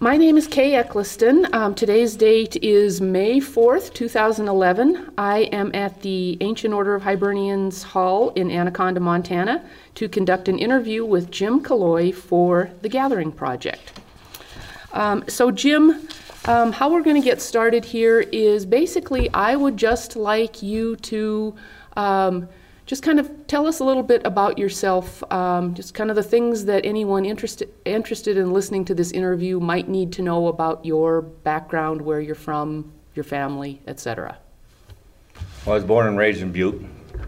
My name is Kay Eccleston. Today's date is May 4th, 2011. I am at the Ancient Order of Hibernians Hall in Anaconda, Montana, to conduct an interview with Jim Killoy for the Gathering Project. So Jim, how we're going to get started here is basically I would just like you to just kind of tell us a little bit about yourself, just kind of the things that anyone interested in listening to this interview might need to know about your background, where you're from, your family, etc. Well, I was born and raised in Butte.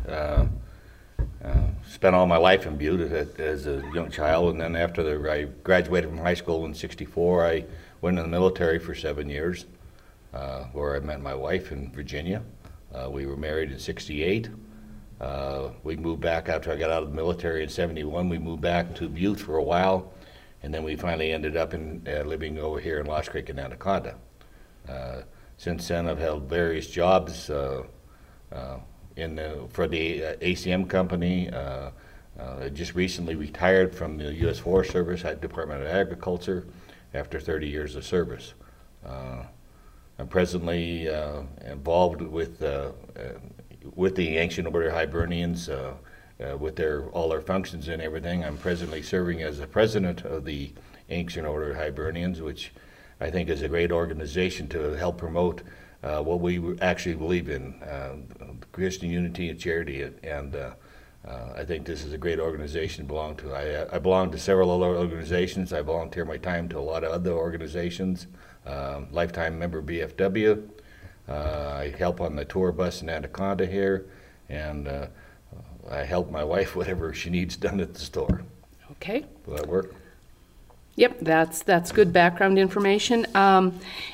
Spent all my life in Butte as a young child, and then after I graduated from high school in '64, I went in the military for 7 years, where I met my wife in Virginia. We were married in '68. We moved back after I got out of the military in '71. We moved back to Butte for a while, and then we finally ended up living over here in Lost Creek and Anaconda. Since then, I've held various jobs for the ACM company. I just recently retired from the U.S. Forest Service at Department of Agriculture after 30 years of service. I'm presently involved with the Ancient Order Hibernians, with all their functions and everything. I'm presently serving as the president of the Ancient Order Hibernians, which I think is a great organization to help promote what we actually believe in, Christian unity and charity. And I think this is a great organization to belong to. I belong to several other organizations. I volunteer my time to a lot of other organizations, lifetime member BFW. I help on the tour bus in Anaconda here, and I help my wife whatever she needs done at the store. Okay. Will that work? Yep, that's good background information. How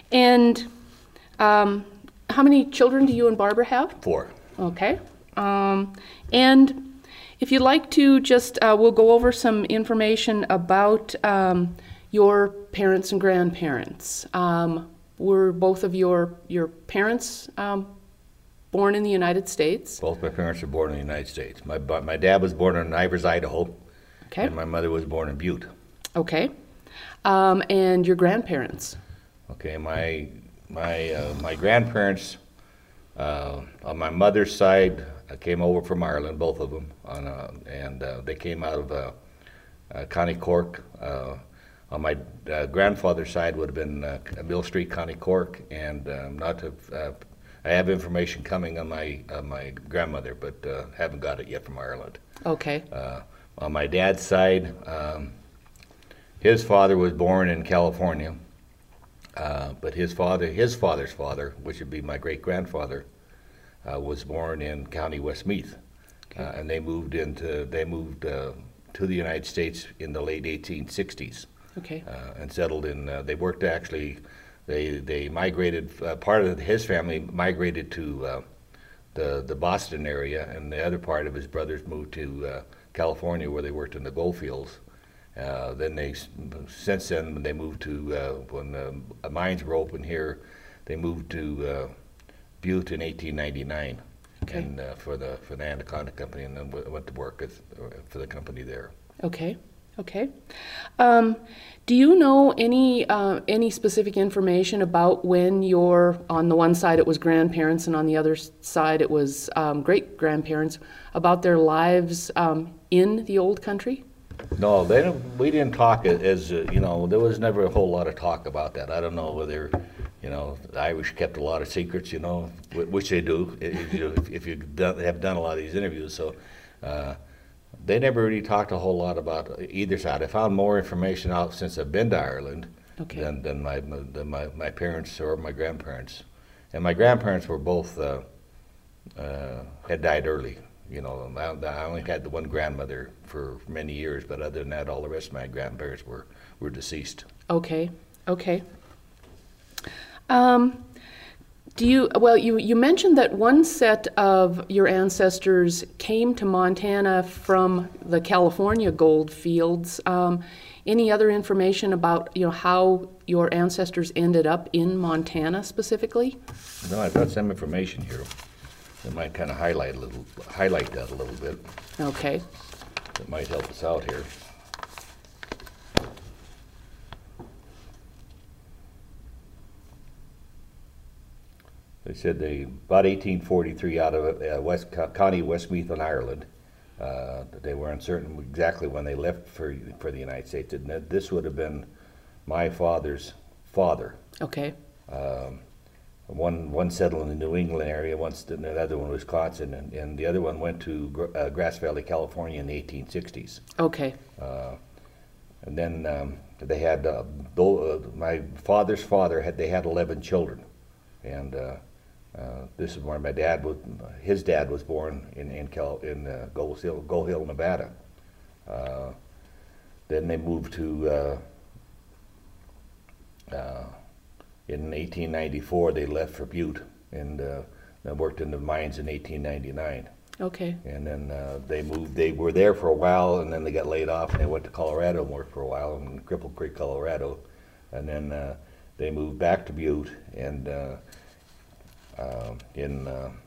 many children do you and Barbara have? 4. Okay. And if you'd like to just, we'll go over some information about your parents and grandparents. Were both of your parents born in the United States? Both my parents were born in the United States. My dad was born in Ivers, Idaho, okay, and my mother was born in Butte. Okay. And your grandparents? Okay, my grandparents on my mother's side came over from Ireland, both of them, and they came out of County Cork. On my grandfather's side would have been Mill Street, County Cork, and I have information coming on my grandmother, but haven't got it yet from Ireland. Okay. On my dad's side, his father was born in California, but his father's father, which would be my great grandfather, was born in County Westmeath, okay, and they moved to the United States in the late 1860s. Okay. And settled in. They worked actually. They migrated. Part of his family migrated to the Boston area, and the other part of his brothers moved to California, where they worked in the gold fields. Since then, when they moved to when the mines were open here, they moved to Butte in 1899, okay, and for the Anaconda Company, and then went to work for the company there. Okay. Okay. Do you know any specific information about when on the one side it was grandparents and on the other side it was great-grandparents, about their lives in the old country? No, we didn't talk as there was never a whole lot of talk about that. I don't know whether, the Irish kept a lot of secrets, which they do if you have done a lot of these interviews. So they never really talked a whole lot about either side. I found more information out since I've been to Ireland, okay, than my parents or my grandparents. And my grandparents were both had died early. I only had the one grandmother for many years, but other than that, all the rest of my grandparents were deceased. Okay. Okay. You mentioned that one set of your ancestors came to Montana from the California gold fields. Any other information about how your ancestors ended up in Montana specifically? No, I've got some information here that might kind of highlight that a little bit. Okay. That might help us out here. They said about 1843 out of County Westmeath in Ireland. They were uncertain exactly when they left for the United States. And this would have been my father's father. Okay. One settled in the New England area, the other one Wisconsin, and the other one went to Grass Valley, California in the 1860s. Okay. And then they had my father's father they had 11 children, and this is where his dad was born in Gold Hill, Nevada. Then they moved to in 1894. They left for Butte and worked in the mines in 1899. Okay. And then they moved. They were there for a while, and then they got laid off, and they went to Colorado and worked for a while in Cripple Creek, Colorado. And then they moved back to Butte, and in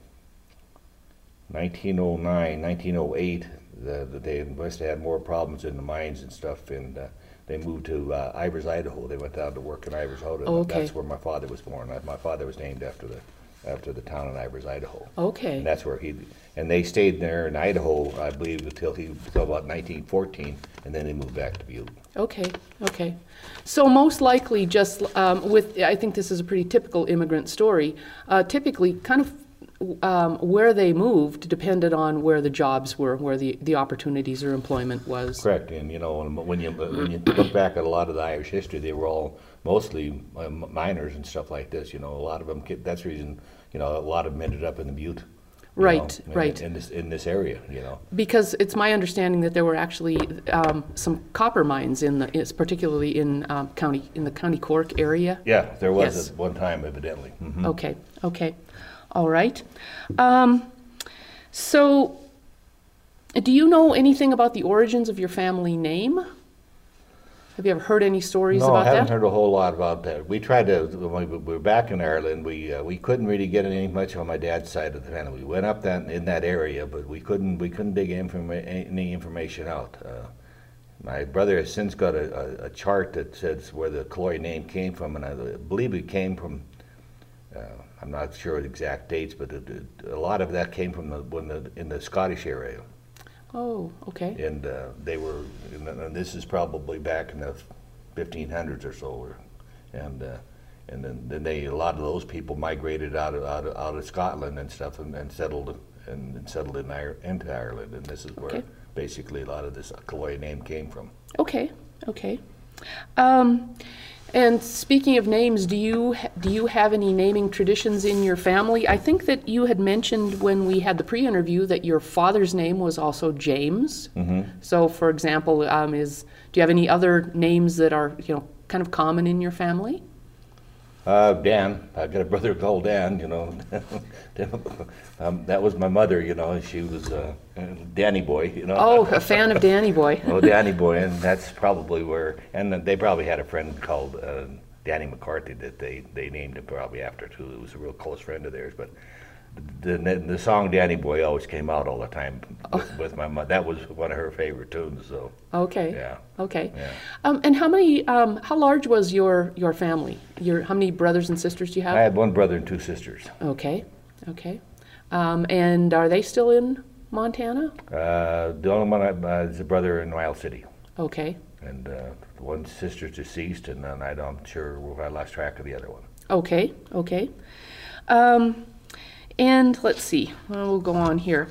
1909, 1908, they must have had more problems in the mines and stuff, and they moved to Ivers, Idaho. They went down to work in Ivers, Idaho. Oh, okay. That's where my father was born. My father was named after the town in Ivers, Idaho. Okay. And that's where and they stayed there in Idaho, I believe, until about 1914, and then they moved back to Butte. Okay, okay. So most likely just I think this is a pretty typical immigrant story, typically kind of where they moved depended on where the jobs were, where the opportunities or employment was. Correct, and when you look back at a lot of the Irish history, they were all mostly miners and stuff like this. A lot of them. That's the reason. A lot of them ended up in the Butte. Right, right. In this area, Because it's my understanding that there were actually some copper mines particularly in the County Cork area. Yeah, there was Yes. at one time, evidently. Mm-hmm. Okay, okay, all right. So, do you know anything about the origins of your family name? Have you ever heard any stories No, about I haven't that? heard a whole lot about that. We tried to, when we were back in Ireland, we couldn't really get any much on my dad's side of the family. We went up in that area, but we couldn't dig any information out. My brother has since got a chart that says where the Killoy name came from, and I believe it came from, I'm not sure the exact dates, but a lot of that came from in the Scottish area. Oh, okay. And and this is probably back in the 1500s or so, and then a lot of those people migrated out of Scotland and stuff, and settled into Ireland, and this is where basically a lot of this Killoy name came from. Okay, okay. And speaking of names, do you have any naming traditions in your family? I think that you had mentioned when we had the pre-interview that your father's name was also James. Mm-hmm. So, for example, do you have any other names that are kind of common in your family? Dan, I got a brother called Dan. That was my mother. She was Danny Boy. Oh, a fan of Danny Boy. Oh, Danny Boy, and that's probably where. And they probably had a friend called Danny McCarthy that they named him probably after too. It was a real close friend of theirs. But the song Danny Boy always came out all the time with my mother. That was one of her favorite tunes. So. Okay. Yeah. Okay. Yeah. And how large was your family? How many brothers and sisters do you have? I had one brother and two sisters. Okay. Okay. And are they still in Montana? The only one is a brother in Miles City. Okay. And one sister's deceased, and then I'm sure I lost track of the other one. Okay. Okay. And let's see. We'll go on here.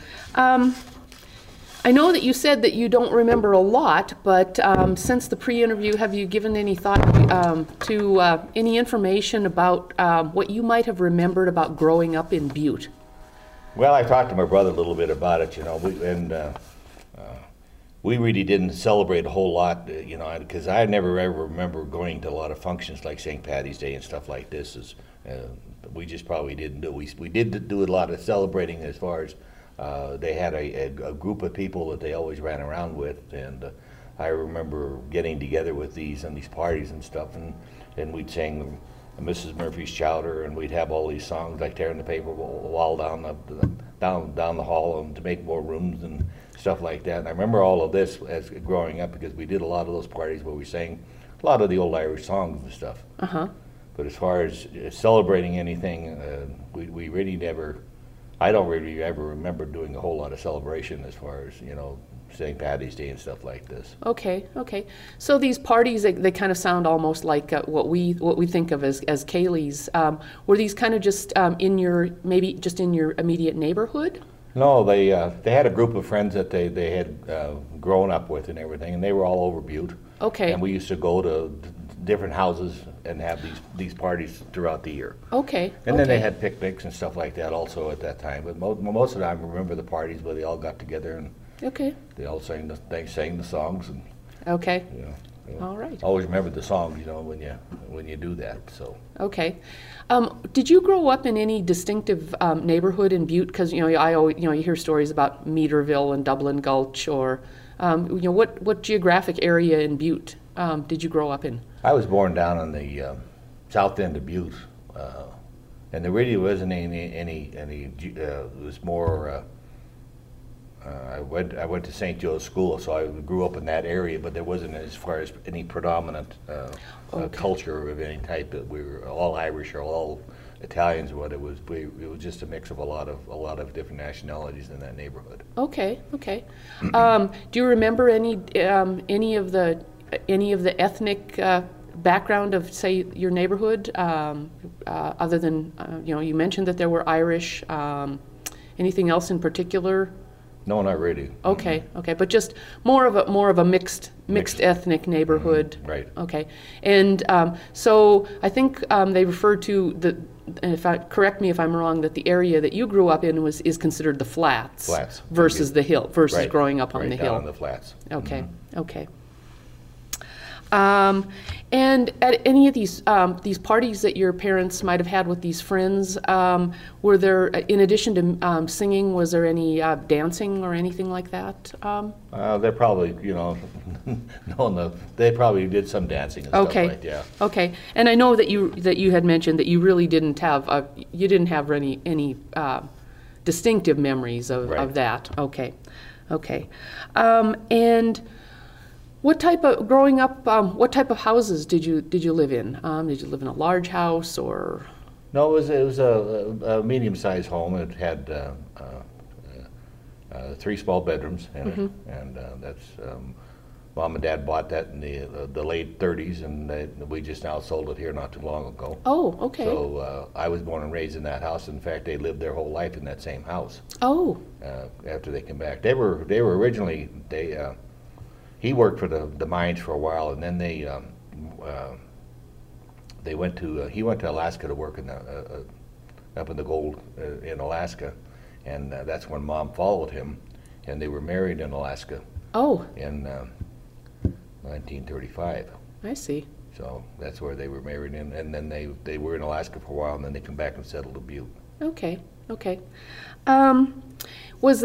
I know that you said that you don't remember a lot, but since the pre-interview, have you given any thought to any information about what you might have remembered about growing up in Butte? Well, I talked to my brother a little bit about it, we really didn't celebrate a whole lot, because I never ever remember going to a lot of functions like St. Patty's Day and stuff like this. We just probably didn't do. We did do a lot of celebrating as far as they had a group of people that they always ran around with, and I remember getting together with these parties and stuff, and we'd sing Mrs. Murphy's Chowder, and we'd have all these songs like tearing the paper wall down the hall and to make more rooms and stuff like that. And I remember all of this as growing up because we did a lot of those parties where we sang a lot of the old Irish songs and stuff. Uh-huh. But as far as celebrating anything, we really never. I don't really ever remember doing a whole lot of celebration as far as St. Patty's Day and stuff like this. Okay, okay. So these parties, they kind of sound almost like what we think of as Kaylee's. Were these kind of just maybe just in your immediate neighborhood? No, they had a group of friends that they had grown up with and everything, and they were all over Butte. Okay. And we used to go to different houses and have these parties throughout the year. Okay. And then they had picnics and stuff like that also at that time. But most of the time, I remember the parties where they all got together and okay. they all sang the songs and okay. All right. Always remember the songs, when you do that. So. Okay. Did you grow up in any distinctive neighborhood in Butte? Because you hear stories about Meaderville and Dublin Gulch, or what geographic area in Butte did you grow up in? I was born down on the south end of Butte, and there really wasn't any. It was more. I went to St. Joe's School, so I grew up in that area, but there wasn't as far as any predominant culture of any type. We were all Irish or all Italians. It was just a mix of a lot of different nationalities in that neighborhood. Okay, okay. Do you remember any of the ethnic background of, say, your neighborhood, other than you mentioned that there were Irish? Anything else in particular? No, not really. Okay, okay, but just more of a mixed ethnic neighborhood. Right. Okay, and so I think they refer to correct me if I'm wrong, that the area that you grew up in is considered the flats. Flats. Versus the hill, versus right. growing up on the hill. Down on the flats. Okay, okay. And at any of these parties that your parents might have had with these friends, were there, in addition to singing, was there any dancing or anything like that? They're probably, they probably did some dancing and stuff like that. Yeah. Okay, and I know that you had mentioned that you really didn't have any distinctive memories of that. Okay, okay, and. What type of what type of houses did you live in? Did you live in a large house or? No, it was a medium-sized home. It had 3 small bedrooms in it, and that's Mom and Dad bought that in the late '30s, and we just now sold it here not too long ago. Oh, okay. So I was born and raised in that house. In fact, they lived their whole life in that same house. Oh. After they came back, they were originally he worked for the mines for a while, and then he went to Alaska to work up in the gold in Alaska, and that's when Mom followed him, and they were married in Alaska. Oh. In 1935. I see. So that's where they were married in, and then they were in Alaska for a while, and then they come back and settled in Butte. Okay. Okay. Was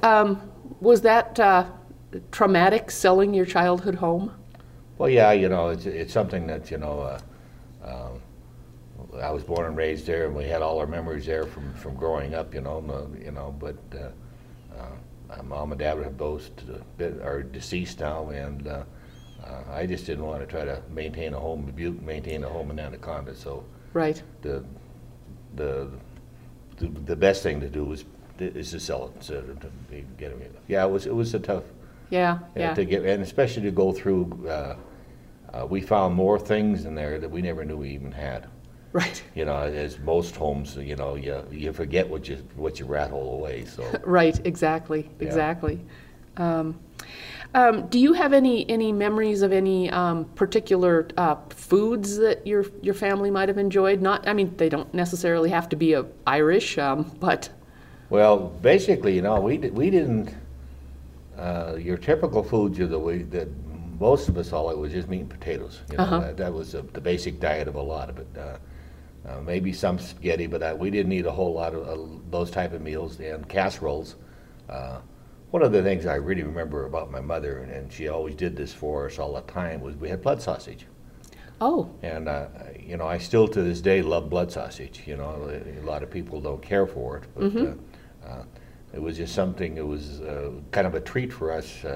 that traumatic, selling your childhood home? Well, yeah, it's something that I was born and raised there, and we had all our memories there from growing up, But Mom and Dad have both are deceased now, and I just didn't want to try to maintain a home in Butte, maintain a home in Anaconda. So right. The best thing to do is to sell it, so to get it. Yeah, it was a tough. Yeah, yeah. To get, and especially to go through, we found more things in there that we never knew we even had. Right. As most homes, you forget what you rattle away. So. Right. Exactly. Yeah. Exactly. Do you have any memories of any particular foods that your family might have enjoyed? They don't necessarily have to be Irish, but. Well, basically, we didn't. Your typical foods are the way that most of us all it was just meat and potatoes. That was the basic diet of a lot of it. Maybe some spaghetti, but we didn't eat a whole lot of those type of meals. And casseroles. One of the things I really remember about my mother, and she always did this for us all the time, was we had blood sausage. Oh. And I still to this day love blood sausage. A lot of people don't care for it, but. It was just something. It was kind of a treat for us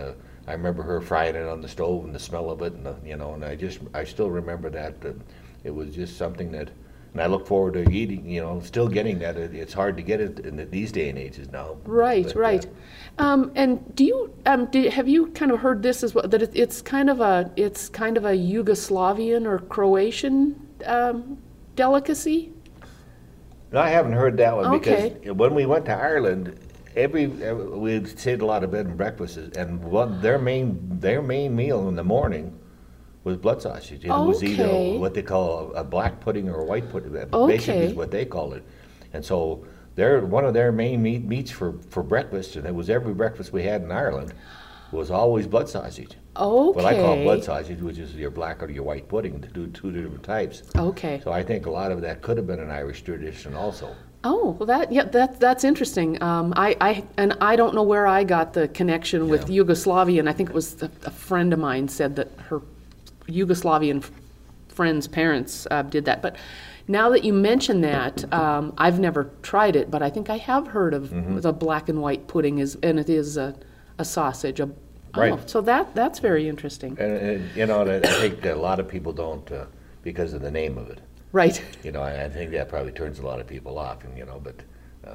I remember her frying it on the stove and the smell of it, and you know, and I still remember that. It was just something that, and I look forward to eating. You know, still getting that. It's hard to get it in these day and ages now. Right, but, right. And do you have you kind of heard this as well, that it's kind of a Yugoslavian or Croatian delicacy? No, I haven't heard that one Okay. because when we went to Ireland, we stayed a lot of bed and breakfasts, and their main meal in the morning was blood sausage. It was either Okay. what they call a black pudding or a white pudding. That Okay. basically is what they called it. And so one of their main meats for breakfast, and it was every breakfast we had in Ireland, was always blood sausage. Okay. What I call blood sausage, which is your black or your white pudding, to do two different types. Okay. So I think a lot of that could have been an Irish tradition also. Oh, well, that's interesting. I don't know where I got the connection with Yeah. Yugoslavian. I think it was a friend of mine said that her Yugoslavian friend's parents did that. But now that you mention that, I've never tried it, but I think I have heard of the black and white pudding and it is a sausage. Right. So that's very interesting. And you know, and I think that a lot of people don't because of the name of it. Right. You know, I think that probably turns a lot of people off. And you know, but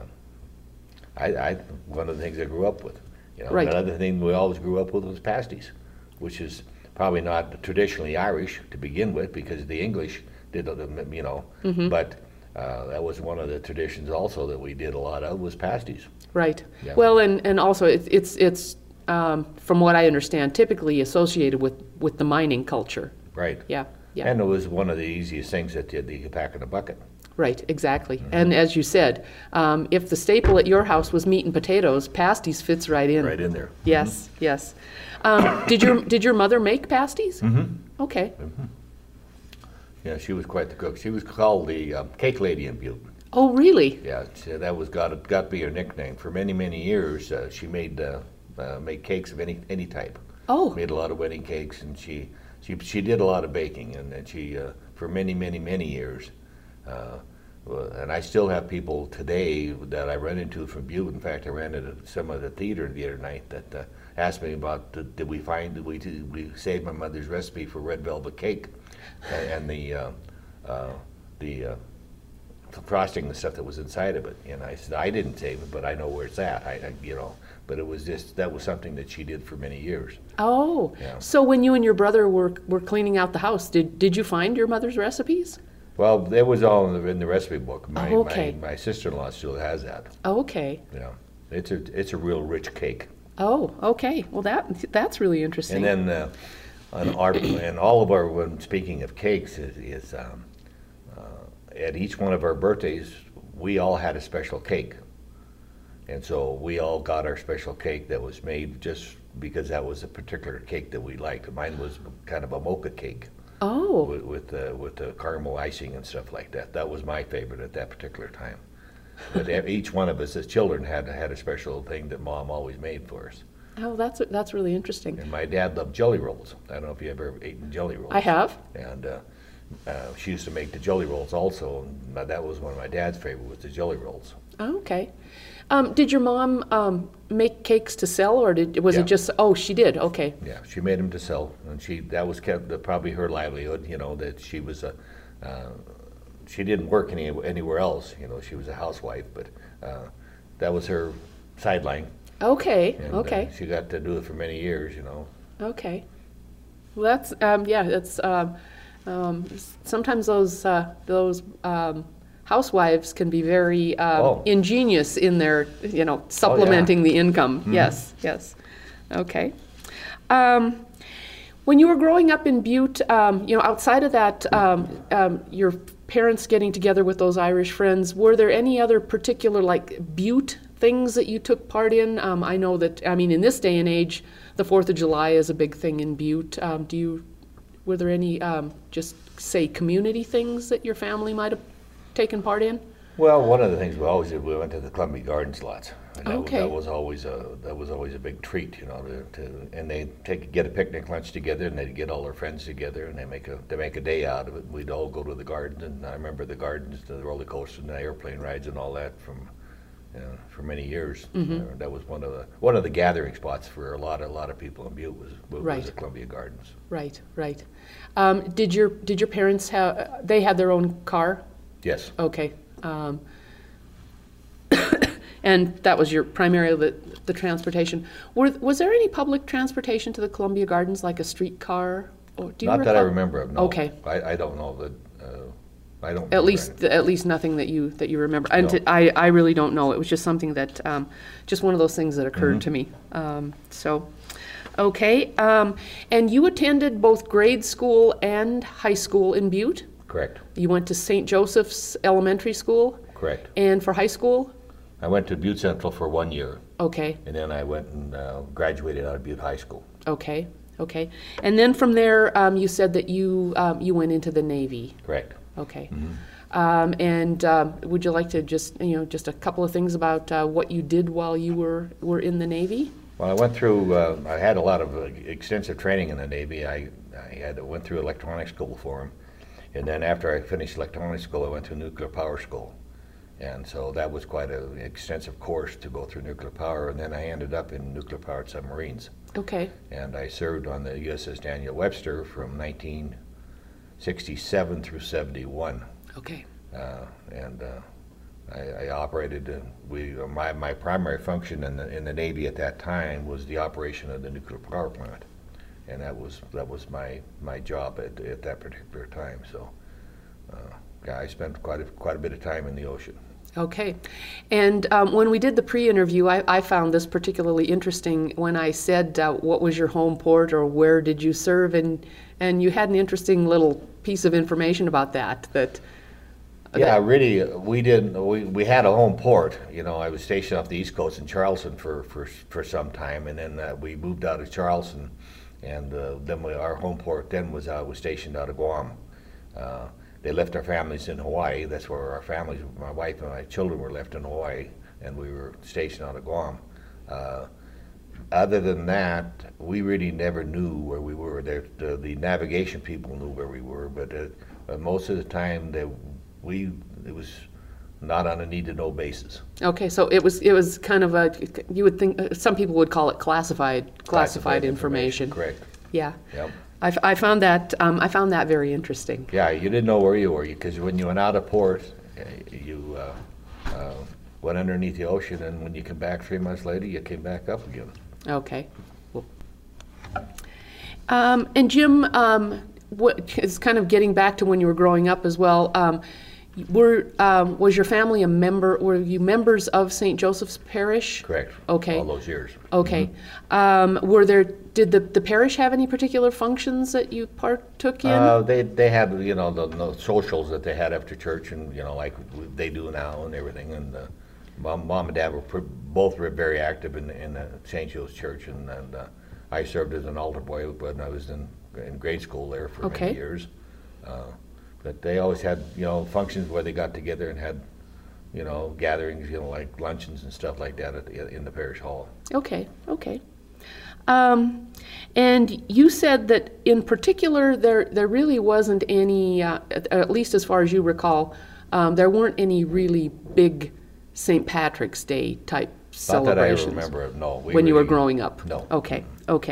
one of the things I grew up with. You know, Right. another thing we always grew up with was pasties, which is probably not traditionally Irish to begin with because the English did, you know, but that was one of the traditions also that we did a lot of was pasties. Right. Yeah. Well, and also it's from what I understand, typically associated with the mining culture. Right. Yeah. Yeah. And it was one of the easiest things that you could pack in a bucket. Right, exactly. And as you said, if the staple at your house was meat and potatoes, pasties fits right in. Right in there. Yes, yes. Did your mother make pasties? Mm-hmm. Okay. Yeah, she was quite the cook. She was called the cake lady in Butte. Oh, really? Yeah, that was got to be her nickname. For many years, she made cakes of any type. Oh. Made a lot of wedding cakes, and she did a lot of baking, and she for many years. And I still have people today that I run into from Butte. In fact, I ran into some of the theater the other night that asked me about did we saved my mother's recipe for red velvet cake and the frosting and stuff that was inside of it. And I said I didn't save it, but I know where it's at. You know, but it was that was something that she did for many years. Oh. Yeah. So when you and your brother were cleaning out the house, did you find your mother's recipes? Well, it was all in the recipe book. Okay. My sister-in-law still has that. Okay. Yeah, it's a real rich cake. Oh, okay. Well, that's really interesting. And then all of our when speaking of cakes is at each one of our birthdays we all had a special cake, and so we all got our special cake that was made just because that was a particular cake that we liked. Mine was kind of a mocha cake. Oh. With the caramel icing and stuff like that. That was my favorite at that particular time. But each one of us as children had a special thing that Mom always made for us. Oh, that's really interesting. And my dad loved jelly rolls. I don't know if you ever eaten jelly rolls. I have. And she used to make the jelly rolls also. And that was one of my dad's favorite was the jelly rolls. Oh, okay. Did your mom make cakes to sell, or was Yeah. it just? Oh, she did. Okay. Yeah, she made them to sell, and that was probably her livelihood. You know that she was she didn't work anywhere else. You know, she was a housewife, but that was her sideline. Okay. And, Okay. she got to do it for many years. You know. Okay. Well, that's yeah. That's sometimes those housewives can be very ingenious in their supplementing the income. Mm-hmm. Yes. Yes. Okay. When you were growing up in Butte, outside of that, your parents getting together with those Irish friends, were there any other particular Butte things that you took part in? I know that, in this day and age, the 4th of July is a big thing in Butte. Were there any, just say, community things that your family might have taken part in? Well, one of the things we always did, we went to the Columbia Gardens lots. And that was always a big treat, and they get a picnic lunch together, and they'd get all their friends together, and they make a day out of it. We'd all go to the gardens, and I remember the gardens, the roller coaster, and the airplane rides, and all that from for many years. That was one of the gathering spots for a lot of people in Butte was Right. the Columbia Gardens. Right, right. Did your parents have, they had their own car? Yes. Okay. And that was your primarily the transportation. Was there any public transportation to the Columbia Gardens, like a streetcar? Or do you Not that I recall? remember of, no. Okay. I don't know that, I don't At remember least, any. at least nothing that you remember. And No. I really don't know. It was just something that, just one of those things that occurred to me. Okay. And you attended both grade school and high school in Butte? Correct, You went to St. Joseph's Elementary School? correct. And for high school? I went to Butte Central for 1 year, Okay, and then I went and graduated out of Butte High School. okay, okay. And then from there, you said that you went into the Navy. Correct. Okay. And would you like to just a couple of things about what you did while you were in the Navy? Well, I went through, I had a lot of extensive training in the Navy. I went through electronics school for them. And then after I finished electronics school, I went to nuclear power school. And so that was quite an extensive course to go through nuclear power. And then I ended up in nuclear powered submarines. Okay. And I served on the USS Daniel Webster from 1967 through 71. Okay. I operated. My primary function in the Navy at that time was the operation of the nuclear power plant, and that was my job at that particular time. So, I spent quite a bit of time in the ocean. Okay. And when we did the pre-interview, I found this particularly interesting when I said, what was your home port or where did you serve? And you had an interesting little piece of information about that. Yeah, really, we had a home port. I was stationed off the East Coast in Charleston for some time, and then we moved out of Charleston, and then our home port then was stationed out of Guam. They left our families in Hawaii. That's where our families, my wife and my children, were left in Hawaii, and we were stationed out of Guam. Other than that, we really never knew where we were. The navigation people knew where we were, but most of the time it was not on a need-to-know basis. Okay, so it was kind of you would think, some people would call it classified information. Correct. Yeah. Yep. I found that very interesting. Yeah, you didn't know where you were, because when you went out of port, you went underneath the ocean, and when you come back 3 months later, you came back up again. Okay. Well, and Jim, what is kind of getting back to when you were growing up as well? Was your family a member? Were you members of St. Joseph's Parish? Correct. Okay. All those years. Okay. Did the parish have any particular functions that you partook in? They had the socials that they had after church, and like they do now and everything. And mom and dad were both very active in the St. Joe's Church, and I served as an altar boy when I was in grade school there for many years. But they always had functions where they got together and had gatherings, like luncheons and stuff like that in the parish hall. Okay. And you said that in particular there really wasn't any, at least as far as you recall, there weren't any really big St. Patrick's Day type celebrations. Not that I remember, no. When you were growing up? No. Okay.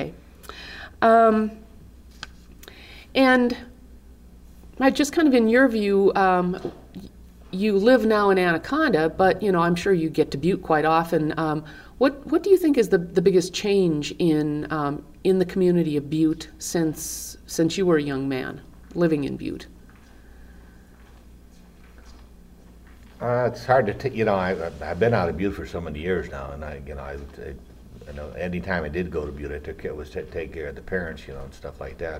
And I just kind of in your view, you live now in Anaconda, but I'm sure you get to Butte quite often. What do you think is the biggest change in the community of Butte since you were a young man living in Butte? It's hard to I've been out of Butte for so many years now, and I know any time I did go to Butte, I was to take care of the parents, and stuff like that.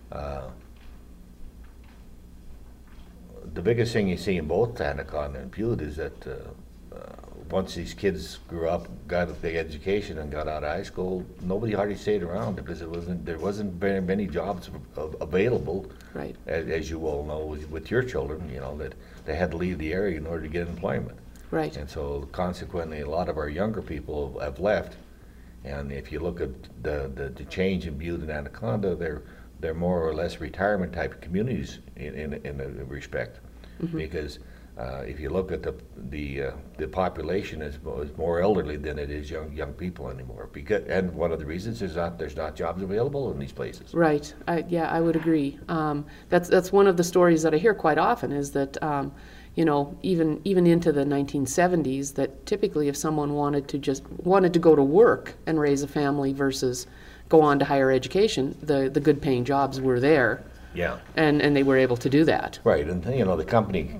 The biggest thing you see in both Anaconda and Butte is that once these kids grew up, got a big education, and got out of high school, nobody hardly stayed around because there wasn't very many jobs available. Right. As you all know, with your children, that they had to leave the area in order to get employment. Right. And so consequently, a lot of our younger people have left. And if you look at the change in Butte and Anaconda, they're more or less retirement type of communities in a respect, because if you look at the population is more elderly than it is young people anymore. And one of the reasons is that there's not jobs available in these places. Right. Yeah, I would agree. That's one of the stories that I hear quite often is that even into the 1970s, that typically if someone wanted to go to work and raise a family versus go on to higher education, the good paying jobs were there. Yeah. And they were able to do that. Right, and the company,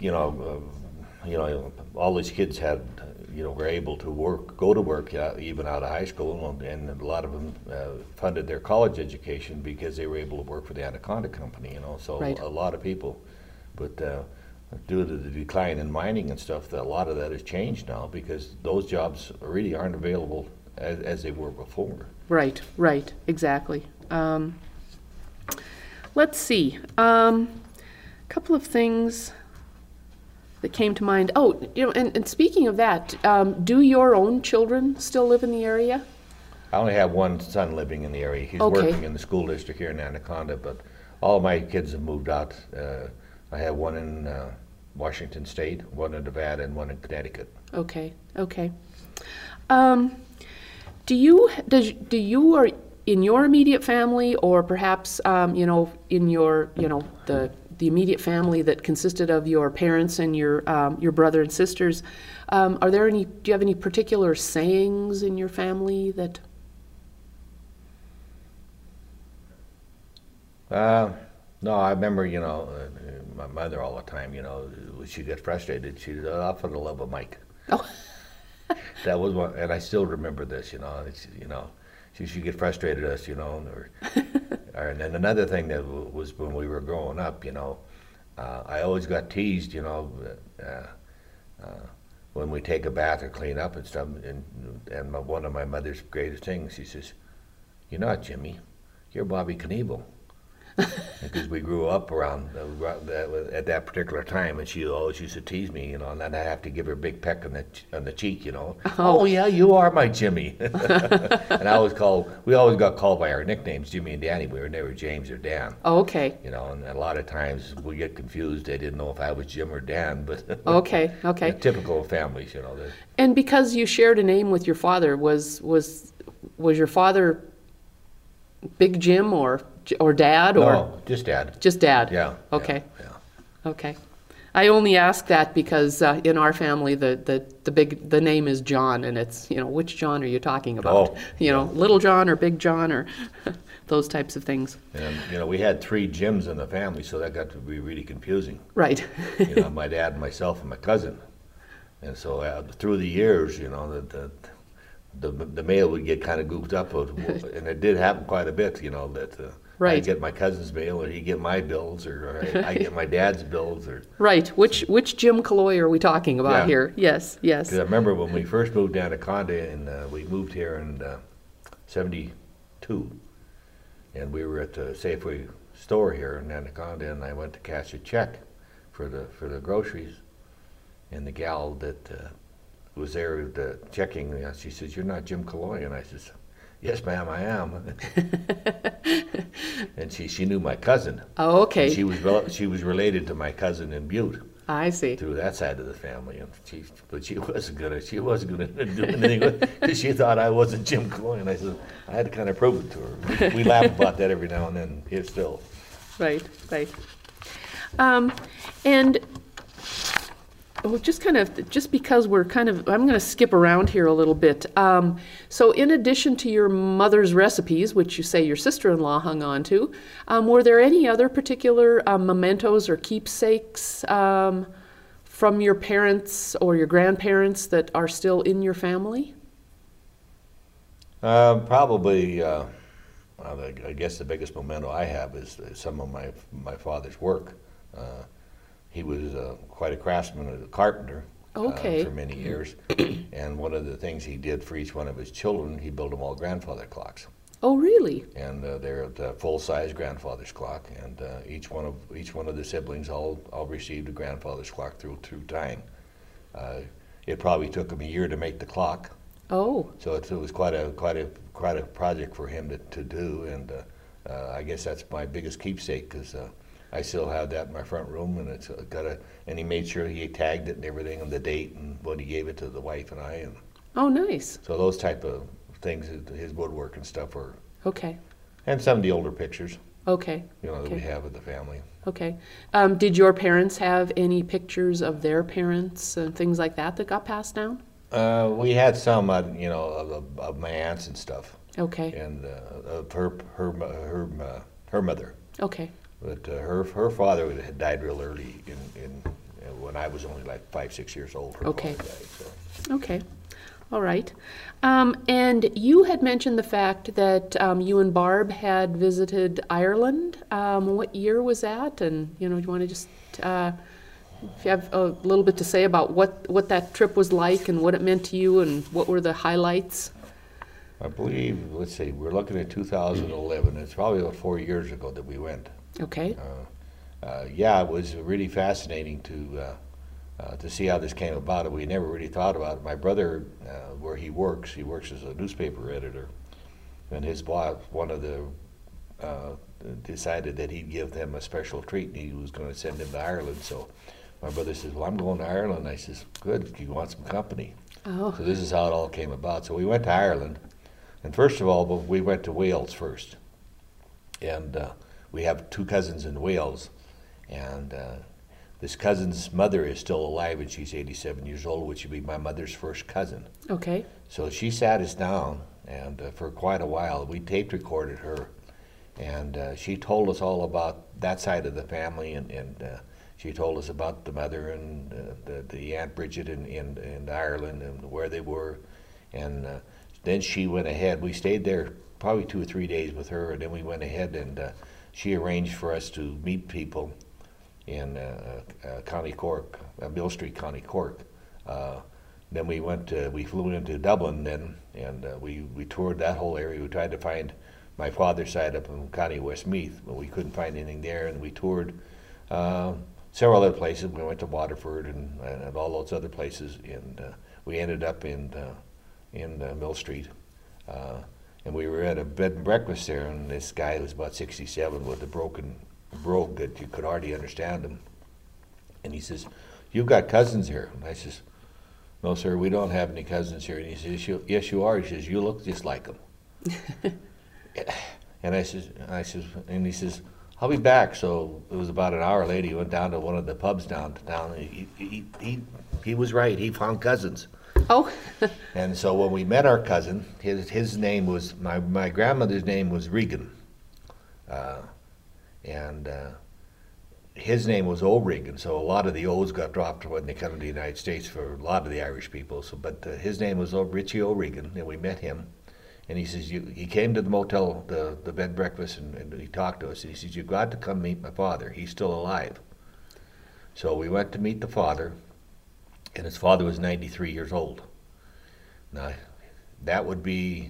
all these kids had, were able to go to work, even out of high school, and a lot of them funded their college education because they were able to work for the Anaconda Company. So right. A lot of people, but due to the decline in mining and stuff, a lot of that has changed now because those jobs really aren't available as they were before. Right, exactly. Let's see. Couple of things that came to mind. Oh, and speaking of that, do your own children still live in the area? I only have one son living in the area. He's okay. working in the school district here in Anaconda, but all of my kids have moved out. I have one in Washington State, one in Nevada, and one in Connecticut. Okay. Do you or in your immediate family, or perhaps in your the immediate family that consisted of your parents and your brother and sisters, do you have any particular sayings in your family that? No, I remember my mother all the time. When she get frustrated, she'd "Oh, for the love of Mike." Oh. That was one, and I still remember this. She'd get frustrated at us, and then another thing that was when we were growing up, I always got teased, when we take a bath or clean up and stuff, and one of my mother's greatest things, she says, "You're not Jimmy, you're Bobby Knievel." Because we grew up around at that particular time, and she always used to tease me, and then I have to give her a big peck on the cheek, Oh yeah, you are my Jimmy. And we always got called by our nicknames, Jimmy and Danny. We were never James or Dan. Oh, okay. And a lot of times we get confused. They didn't know if I was Jim or Dan, but okay. Typical families, And because you shared a name with your father, was your father Big Jim or Dad, or? No, just Dad. Just Dad? Yeah. Okay. Yeah. Okay. I only ask that because in our family the name is John, and it's, which John are you talking about? Oh, Little John or Big John or those types of things. And we had 3 Jims in the family, so that got to be really confusing. Right. My dad, myself, and my cousin. And so through the years, the mail would get kind of goofed up, and it did happen quite a bit, that right. I'd get my cousin's mail, or he'd get my bills, or I get my dad's bills, or right. Which Jim Calloy are we talking about here? Yes. Because I remember when we first moved to Anaconda, and we moved here in '72, and we were at the Safeway store here in Anaconda, and I went to cash a check for the groceries, and the gal that was there checking, she says, "You're not Jim Calloy," and I says, "Yes, ma'am, I am." And she knew my cousin. Oh, okay. And she was related to my cousin in Butte. I see. Through that side of the family, but she wasn't gonna do anything because she thought I wasn't Jim Calloy, and I said I had to kind of prove it to her. We laugh about that every now and then here still. Right. And just because I'm going to skip around here a little bit. So in addition to your mother's recipes, which you say your sister-in-law hung on to, were there any other particular mementos or keepsakes from your parents or your grandparents that are still in your family? Probably, I guess the biggest memento I have is some of my father's work. He was quite a craftsman, a carpenter, for many years. And one of the things he did for each one of his children, he built them all grandfather clocks. Oh, really? And they're the full-size grandfather's clock. And each one of the siblings all received a grandfather's clock through time. It probably took him a year to make the clock. Oh. So it was quite a project for him to do. And I guess that's my biggest keepsake, because I still have that in my front room, and it's got a. And he made sure he tagged it and everything, and the date, and when he gave it to the wife and I, and Oh, nice. so those type of things, his woodwork and stuff, are, Okay. and some of the older pictures, Okay. you know, that we Okay. have of the family. Okay. Did your parents have any pictures of their parents and things like that that got passed down? We had some, you know, of my aunts and stuff, Okay. and of her mother. Okay. But her father had died real early in when I was only like 5, 6 years old. Her Okay. father died, so. Okay. All right. And you had mentioned the fact that you and Barb had visited Ireland. What year was that? And, you know, do you want to just, if you have a little bit to say about what that trip was like and what it meant to you and what were the highlights? I believe, let's see, we're looking at 2011. It's probably about 4 years ago that we went. Okay. Yeah, it was really fascinating to see how this came about. We never really thought about it. My brother, where he works as a newspaper editor, and his boss, one of the, decided that he'd give them a special treat, and he was going to send him to Ireland. So my brother says, "Well, I'm going to Ireland." I says, "Good, you want some company?" Oh, So this is how it all came about. So we went to Ireland, and first of all, we went to Wales first, and we have 2 cousins in Wales, and this cousin's mother is still alive, and she's 87 years old, which would be my mother's first cousin. okay. So she sat us down, and for quite a while, we tape recorded her, and she told us all about that side of the family, and she told us about the mother and the Aunt Bridget in Ireland and where they were, and then she went ahead. We stayed there probably 2 or 3 days with her, and then we went ahead and she arranged for us to meet people in County Cork, Mill Street, County Cork. Then we flew into Dublin then, and we toured that whole area. We tried to find my father's side up in County Westmeath, but we couldn't find anything there, and we toured several other places. We went to Waterford and all those other places, and we ended up in Mill Street. And we were at a bed and breakfast there, and this guy who was about 67 with a broken brogue that you could hardly understand him. And he says, "You've got cousins here?" And I says, "No, sir, we don't have any cousins here." And he says, "Yes, you are." He says, "You look just like them." And I says, and he says, "I'll be back." So it was about an hour later. He went down to one of the pubs downtown. And he was right. He found cousins. Oh, And so when we met our cousin, his name was, my grandmother's name was Regan. And his name was O'Regan, so a lot of the O's got dropped when they come to the United States for a lot of the Irish people. So, but his name was Richie O'Regan, and we met him. And he says, he came to the motel, the bed and breakfast, and he talked to us. And he says, "You've got to come meet my father. He's still alive." So we went to meet the father, and his father was 93 years old. Now, that would be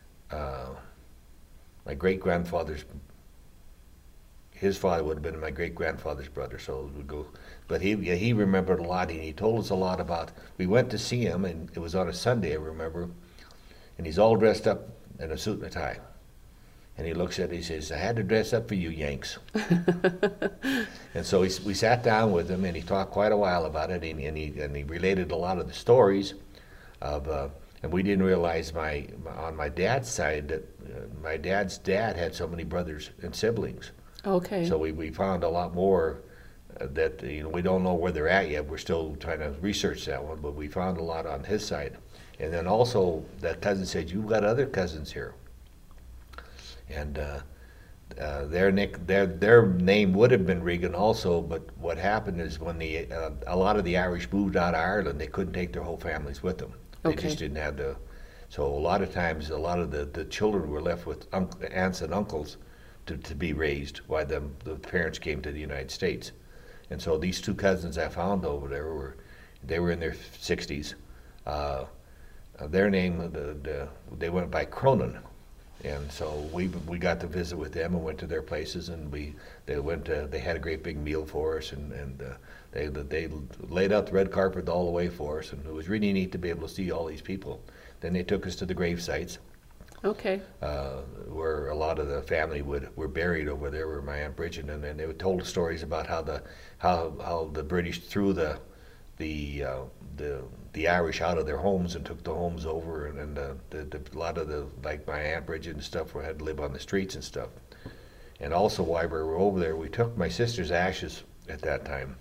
my great-grandfather's, his father would have been my great-grandfather's brother, so it would go. But he remembered a lot, and he told us a lot about, we went to see him, and it was on a Sunday, I remember, and he's all dressed up in a suit and a tie. And he looks at it, he says, "I had to dress up for you Yanks." And so we sat down with him, and he talked quite a while about it, and he related a lot of the stories of, and we didn't realize on my dad's side that my dad's dad had so many brothers and siblings. okay. So we found a lot more that, you know, we don't know where they're at yet. We're still trying to research that one, but we found a lot on his side. And then also that cousin said, "You've got other cousins here." And their name would have been Regan also, but what happened is when a lot of the Irish moved out of Ireland, they couldn't take their whole families with them. They Okay. just didn't have so a lot of times, a lot of the children were left with aunts and uncles to be raised while the parents came to the United States. And so these 2 cousins I found over there they were in their 60s. Their name, they went by Cronin. And so we got to visit with them and went to their places, and they had a great big meal for us, and they laid out the red carpet all the way for us, and it was really neat to be able to see all these people. Then they took us to the grave sites, Okay. Where a lot of the family were buried over there, where my Aunt Bridget, and then they were told stories about how the British threw the the Irish out of their homes and took the homes over, and a lot of the, like my Aunt Bridget and stuff, had to live on the streets and stuff. And also while we were over there, we took my sister's ashes at that time,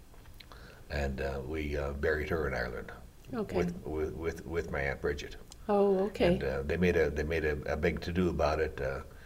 and we buried her in Ireland. Okay. With my Aunt Bridget. Oh, okay. And they made a big to do about it,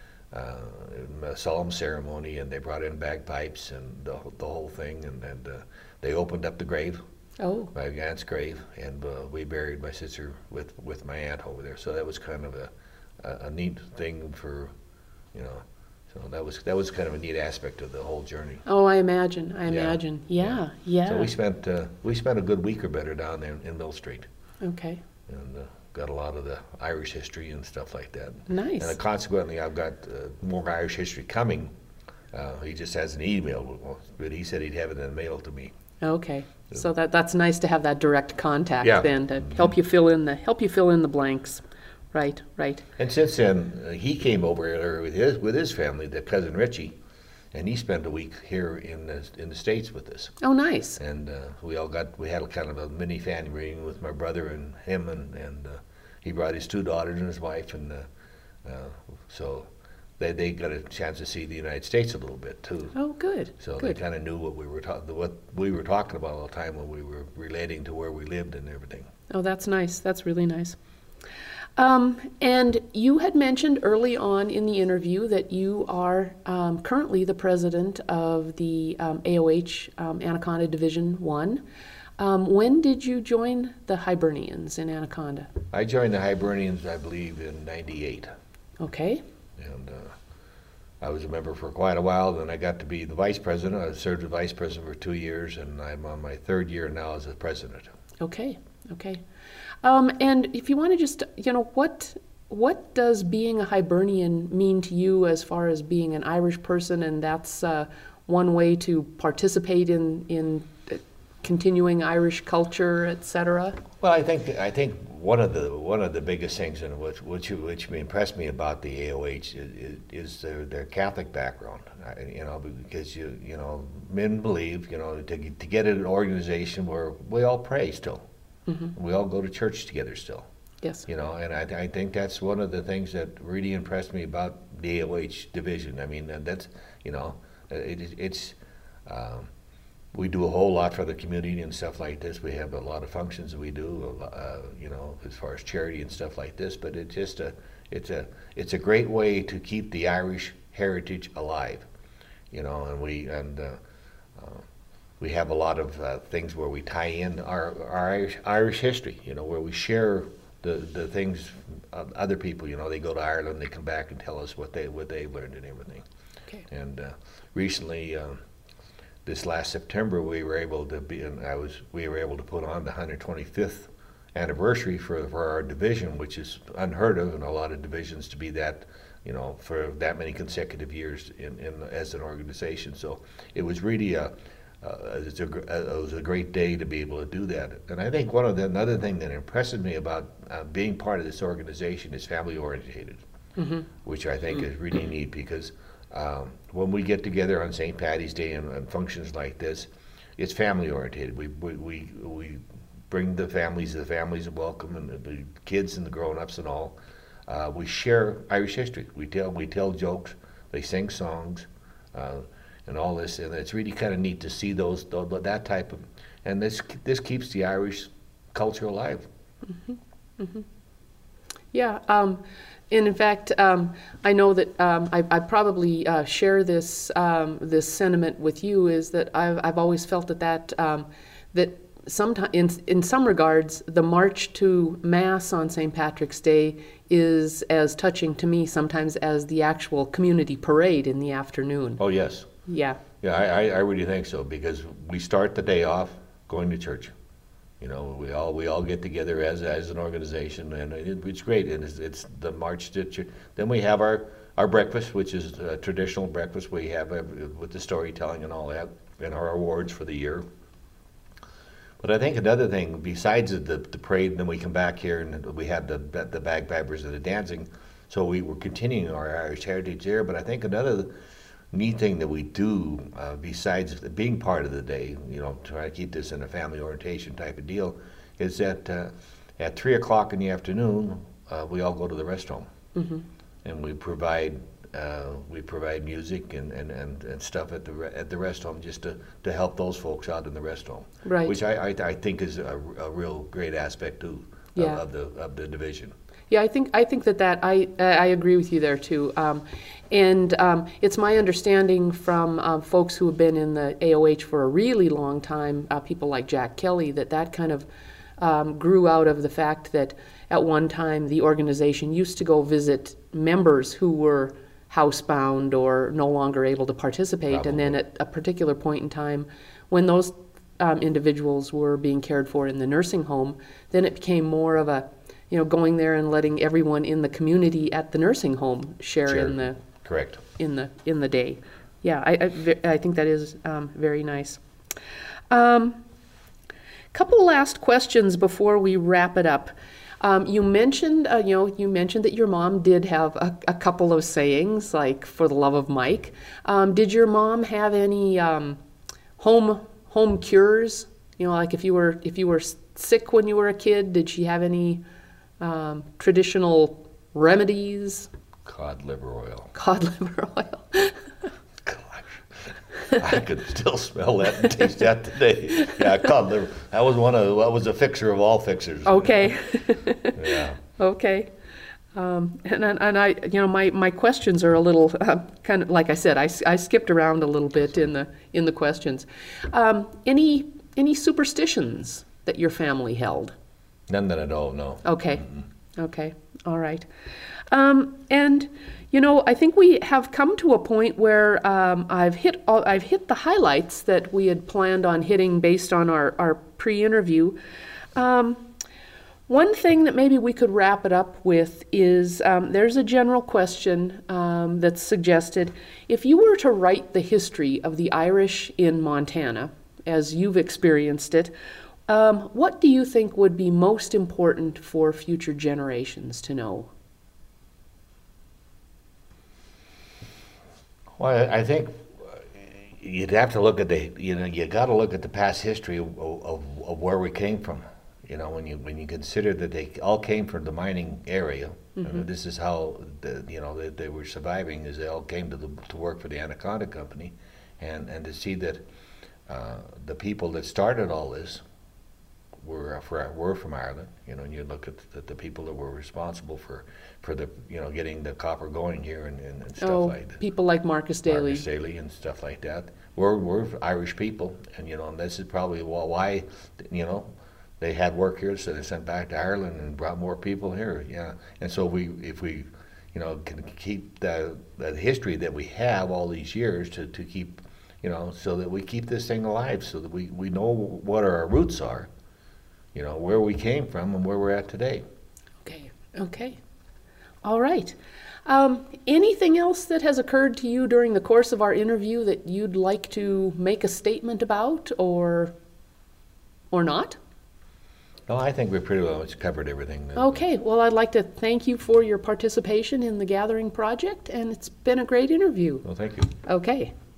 a solemn ceremony, and they brought in bagpipes and the whole thing, and they opened up the grave, Oh, my aunt's grave, and we buried my sister with my aunt over there. So that was kind of a neat thing for, you know. So that was kind of a neat aspect of the whole journey. oh, I imagine. Yeah, yeah. So we spent a good week or better down there in Mill Street, Okay. and got a lot of the Irish history and stuff like that. Nice. And consequently, I've got more Irish history coming. He just has an email, but he said he'd have it in the mail to me. Okay. So that's nice to have that direct contact Yeah. then to help you fill in the blanks. Right, right. And since then, he came over here with his family, the cousin Richie, and he spent a week here in the States with us. Oh, nice. And we had a kind of a mini family reunion with my brother and him, and he brought his two daughters and his wife, and so they got a chance to see the United States a little bit too. Oh, good. So good. they kind of knew what we were talking about all the time when we were relating to where we lived and everything. Oh, that's nice. That's really nice. And you had mentioned early on in the interview that you are currently the president of the AOH Anaconda Division 1. When did you join the Hibernians in Anaconda? I joined the Hibernians, I believe, in '98. Okay. And I was a member for quite a while. Then I got to be the vice president. I served as vice president for 2 years, and I'm on my third year now as the president. Okay. Okay. And if you want to just, what does being a Hibernian mean to you as far as being an Irish person, and that's one way to participate in continuing Irish culture, etc.? Well, I think one of the biggest things, and which impressed me about the AOH is their Catholic background. Because men believe, to get an organization where we all pray still. Mm-hmm. We all go to church together still. Yes. And I think that's one of the things that really impressed me about the AOH division. I mean, that's, we do a whole lot for the community and stuff like this. We have a lot of functions that we do, as far as charity and stuff like this. But it's just it's a great way to keep the Irish heritage alive, and we have a lot of things where we tie in our Irish history, where we share the things other people, they go to Ireland, they come back and tell us what they learned and everything. Okay. And recently, this last September, we were able to put on the 125th anniversary for our division, which is unheard of in a lot of divisions to be that, for that many consecutive years as an organization. So it was really it was a great day to be able to do that. And I think another thing that impresses me about being part of this organization is family orientated, mm-hmm. which I think is really neat, because when we get together on St. Paddy's Day and functions like this, it's family orientated. We bring the families are welcome, and the kids and the grown-ups and all. We share Irish history. We tell jokes. They sing songs. And all this, and it's really kind of neat to see that type of, and this keeps the Irish culture alive. Mm-hmm. Mm-hmm. Yeah, and in fact, I know that I probably share this sentiment with you, is that I've always felt that sometimes, in some regards, the march to Mass on St. Patrick's Day is as touching to me sometimes as the actual community parade in the afternoon. Oh yes. Yeah. Yeah, I really think so, because we start the day off going to church. We all get together as an organization, and it's great. And it's the march to church. Then we have our breakfast, which is a traditional breakfast we have with the storytelling and all that, and our awards for the year. But I think another thing, besides the parade, and then we come back here and we have the bagpipers and the dancing, So we're continuing our Irish heritage there. But I think another neat thing that we do, besides being part of the day, try to keep this in a family orientation type of deal, is that at 3 o'clock in the afternoon, we all go to the rest home, and we provide music and stuff at the rest home just to help those folks out in the rest home, Right. which I think is a real great aspect too of the division. Yeah, I think that I agree with you there too. It's my understanding from folks who have been in the AOH for a really long time, people like Jack Kelly, that kind of grew out of the fact that at one time the organization used to go visit members who were housebound or no longer able to participate. Probably. And then at a particular point in time, when those individuals were being cared for in the nursing home, then it became more of a, going there and letting everyone in the community at the nursing home share in the Correct. in the day. Yeah, I think that is very nice. Couple last questions before we wrap it up. You mentioned that your mom did have a couple of sayings, like "for the love of Mike." Did your mom have any home cures? Like if you were sick when you were a kid, did she have any traditional remedies? Cod liver oil. Cod liver oil. I could still smell that and taste that today. Yeah, cod liver. That was a fixer of all fixers. Okay. Yeah. Okay. My questions are a little kind of, like I said, I skipped around a little bit in the questions. Any superstitions that your family held? None that I know. No. Okay. Mm-hmm. Okay. All right. I think we have come to a point where I've hit the highlights that we had planned on hitting based on our pre-interview. One thing that maybe we could wrap it up with is there's a general question that's suggested. If you were to write the history of the Irish in Montana, as you've experienced it, what do you think would be most important for future generations to know? Well, I think you'd have to look at you got to look at the past history of where we came from. When you consider that they all came from the mining area, this is how they were surviving, as they all came to work for the Anaconda Company, and to see that the people that started all this were from Ireland. And you look at the people that were responsible for the getting the copper going here and stuff like that. People like Marcus Daly. Marcus Daly and stuff like that. We're Irish people, and and this is probably why they had work here, so they sent back to Ireland and brought more people here. Yeah, and so if we can keep that history that we have all these years to keep so that we keep this thing alive, so that we know what our roots are. Where we came from and where we're at today. Okay. All right. Anything else that has occurred to you during the course of our interview that you'd like to make a statement about or not? No, I think we pretty well covered everything. Okay. Well, I'd like to thank you for your participation in the Gathering Project, and it's been a great interview. Well, thank you. Okay.